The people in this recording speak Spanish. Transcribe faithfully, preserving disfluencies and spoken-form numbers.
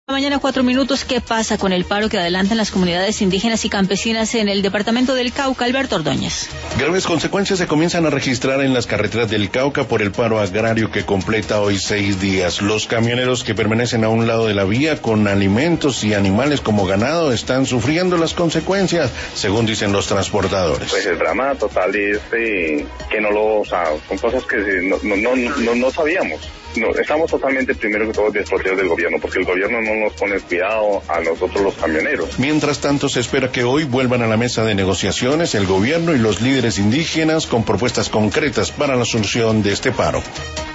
Mañana cuatro minutos, ¿qué pasa con el paro que adelantan las comunidades indígenas y campesinas en el departamento del Cauca? Alberto Ordóñez. Graves consecuencias se comienzan a registrar en las carreteras del Cauca por el paro agrario que completa hoy seis días. Los camioneros que permanecen a un lado de la vía con alimentos y animales como ganado están sufriendo las consecuencias, según dicen los transportadores. Pues el drama total es eh, que no lo, o sea, son cosas que no, no, no, no, no sabíamos. No, estamos totalmente primero que todo desprotegidos del gobierno, porque el gobierno no nos pone cuidado a nosotros los camioneros. Mientras tanto, se espera que hoy vuelvan a la mesa de negociaciones el gobierno y los líderes indígenas con propuestas concretas para la solución de este paro.